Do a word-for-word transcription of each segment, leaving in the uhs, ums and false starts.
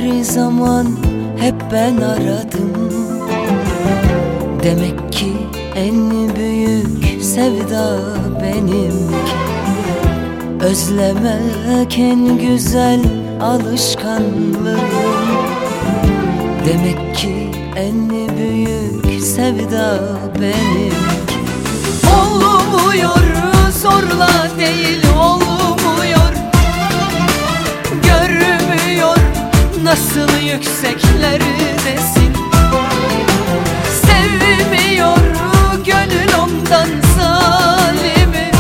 her zaman hep ben aradım. Demek ki en büyük sevda benimki. Özlemek en güzel alışkanlığım. Demek ki en büyük sevda benimki. Olmuyor, zorla değil olmuyor. Görmüyor nasıl yükseklerdesin. Sevmiyor gönül ondan zalimi.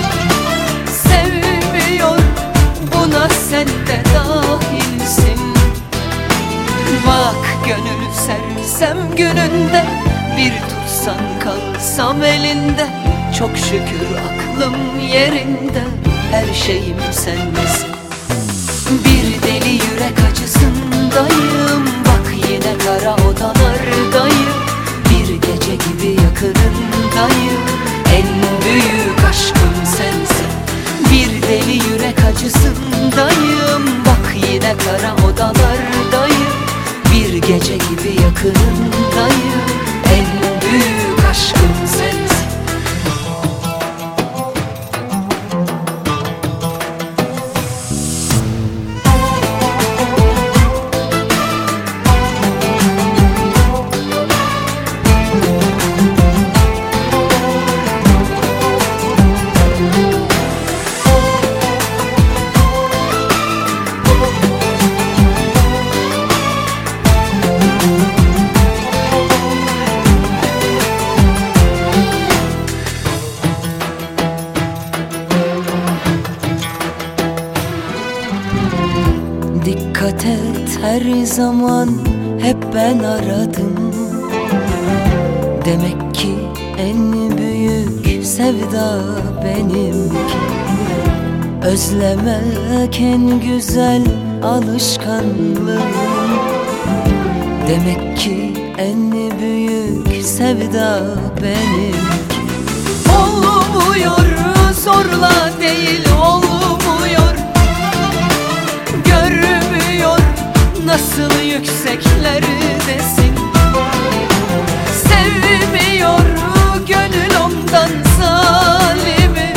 Sevmiyor, buna sen de dahilsin. Bak gönül sersem gününde, bir tutsan kalsam elinde. Çok şükür aklım yerinde, her şeyim sendesin. Bir deli yürek acısındayım, bak yine kara odalardayım. Bir gece gibi yakınındayım, en büyük aşkım sensin. Bir deli yürek acısındayım, bak yine kara odalardayım. Bir gece gibi yakınındayım, en büyük aşkım sensin. Dikkat et, her zaman hep ben aradım. Demek ki en büyük sevda benimki. Özlemek en güzel alışkanlığım. Demek ki en büyük sevda benimki. Olmuyor, zorla değil olmuyor. Görmüyor nasıl yükseklerdesin. Sevmiyor gönül ondan zalimi.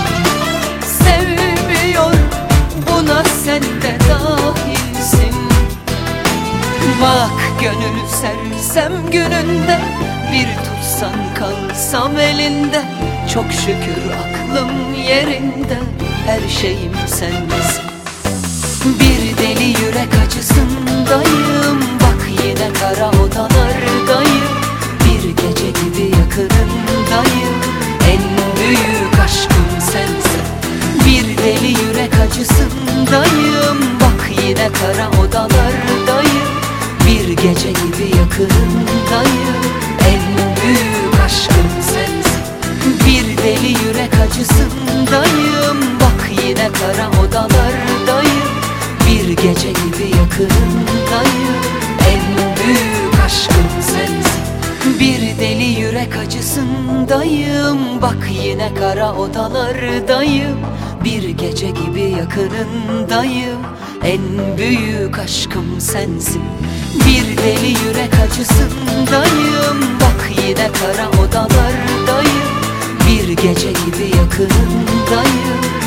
Sevmiyor, buna sen de dahilsin. Bak gönül sersem gününde, bir tutsan kalsam elinde. Çok şükür aklım yerinde, her şeyim sendesin. Bir deli yürek acısındayım, bak yine kara odalardayım. Bir gece gibi yakınındayım, en büyük aşkım sensin. Bir deli yürek acısındayım, bak yine kara odalardayım. Bir gece gibi yakınındayım, en büyük aşkım sensin. Bir deli yürek acısındayım, bak yine kara odalardayım. Bir gece gibi yakınındayım, en büyük aşkım sensin. Bir deli yürek acısındayım, bak yine kara odalardayım. Bir gece gibi yakınındayım, en büyük aşkım sensin. Bir deli yürek acısındayım, bak yine kara odalardayım. Bir gece gibi yakınındayım,